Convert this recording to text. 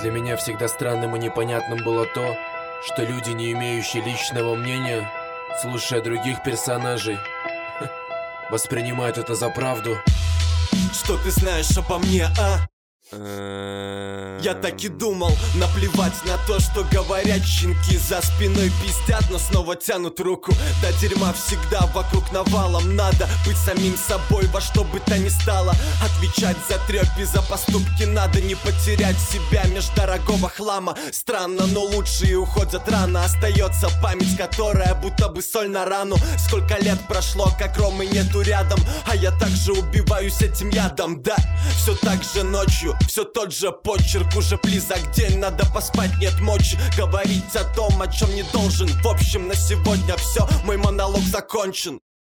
Для меня всегда странным и непонятным было то, что люди, не имеющие личного мнения, слушая других персонажей, воспринимают это за правду. Что ты знаешь обо мне, а? Я так и думал, наплевать на то, что говорят щенки. За спиной пиздят, но снова тянут руку. До дерьма всегда вокруг навалом. Надо быть самим собой во что бы то ни стало. Отвечать за трёпи, за поступки надо. Не потерять себя меж дорогого хлама. Странно, но лучшие уходят рано. Остается память, которая будто бы соль на рану. Сколько лет прошло, как Ромы нету рядом, а я также убиваюсь этим ядом. Да, все так же ночью, все тот же почерк, уже близок день, надо поспать, нет мочи говорить о том, о чем не должен. В общем, на сегодня все, мой монолог закончен.